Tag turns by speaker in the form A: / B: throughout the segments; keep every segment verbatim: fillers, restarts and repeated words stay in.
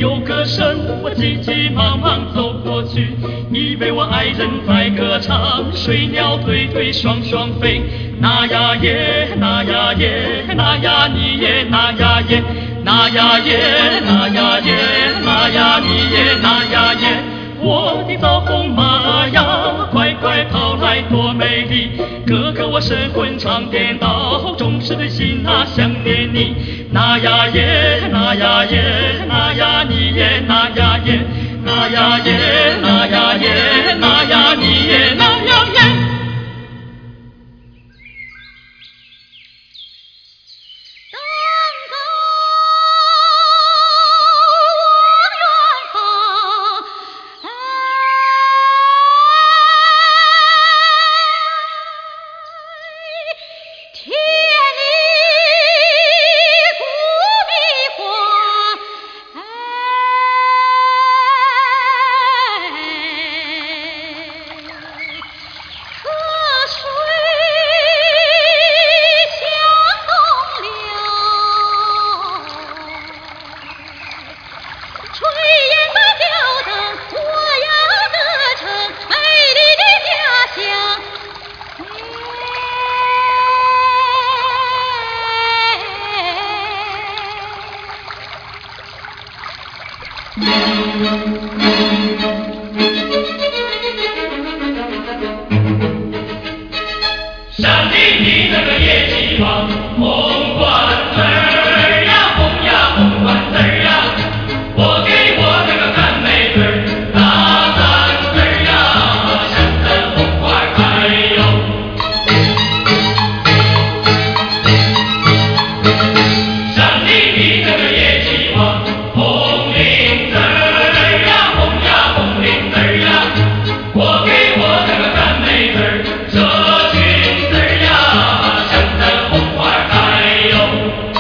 A: 有歌声，我急急忙忙走过去，以为我爱人在歌唱，水鸟推推双双飞，那呀耶，那呀耶，那呀你耶，那呀耶，那呀耶，那呀耶，那呀你耶，那呀耶，我的枣红马呀，快快跑来多美丽，哥哥我神魂常颠倒，总是的心啊想念你，那呀耶，那呀耶，那呀你耶，那呀耶，那呀耶，那呀耶，那呀你耶，那呀耶。
B: 上帝，你那个野鸡王，红冠子儿呀，红呀红冠子儿呀，我给我那个干玫瑰大簪子儿呀，香的红花开哟。上帝，你那个野鸡王，红领子儿呀，红呀红领子儿呀，我给我那个干玫瑰这裙子儿呀，香的红花开哟。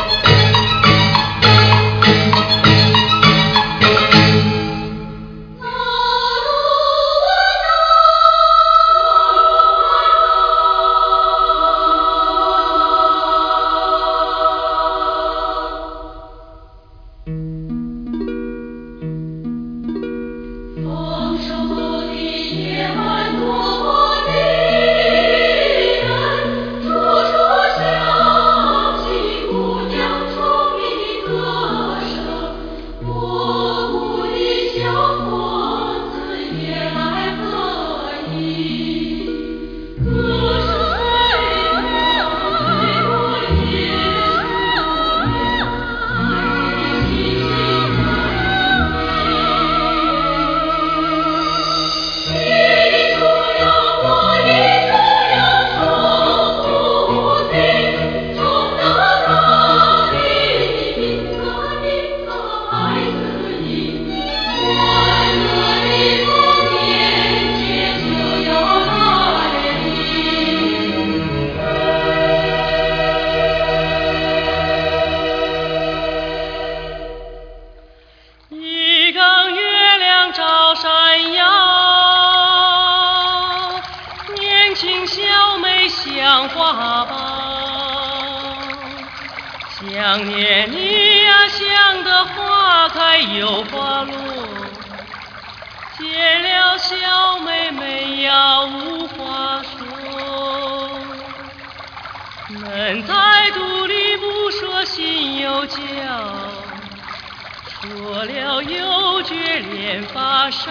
C: 丰收的夜晚多迷人，处处响起姑娘聪明的歌声，我母的小伙子也来合影，歌声飞飞我也爱的心心你的主呀，我的主呀，从不停，从那大地的那里爱着你，快乐的童年节就要来临。
A: 一缸月亮照山腰，年轻小妹像花苞，想念你呀，想得花开又花落，见了小妹妹呀无话说，闷在肚里不说心又焦，说了又觉脸发烧，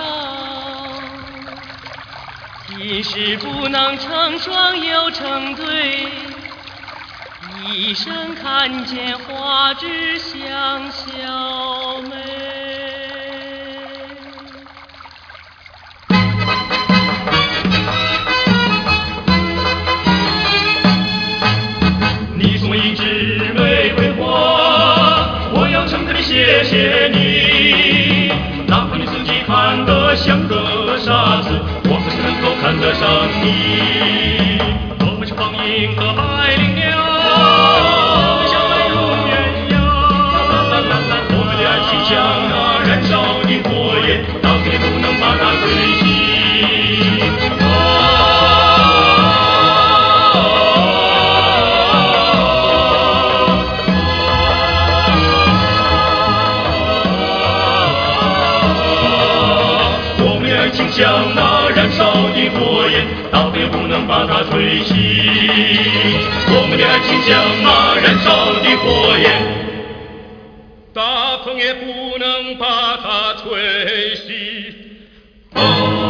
A: 今世不能成双又成对，一生看见花枝像小妹。你送我一枝玫瑰花，我要诚恳地谢谢你，哪怕你自己看得像个傻子，我还是能够看得上你。我们是放映和爱灵鸟，相爱永远呀，我们的爱情像那燃烧的火焰，到死也不能把它吹熄。 情像那燃烧的火焰，大风也不能把它吹熄。我们的爱情像那燃烧的火焰，大风也不能把它吹熄。哦。